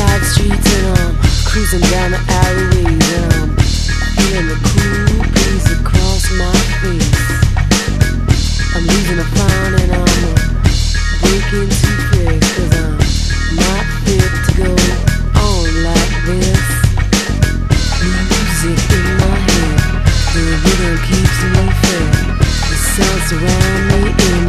side streets and I'm cruising down the alleyways and I'm feeling the cool breeze across my face. I'm leaving a frown and I'm breaking too fast 'cause I'm not fit to go on like this. Music in my head, the rhythm keeps me fed. The sounds surround me in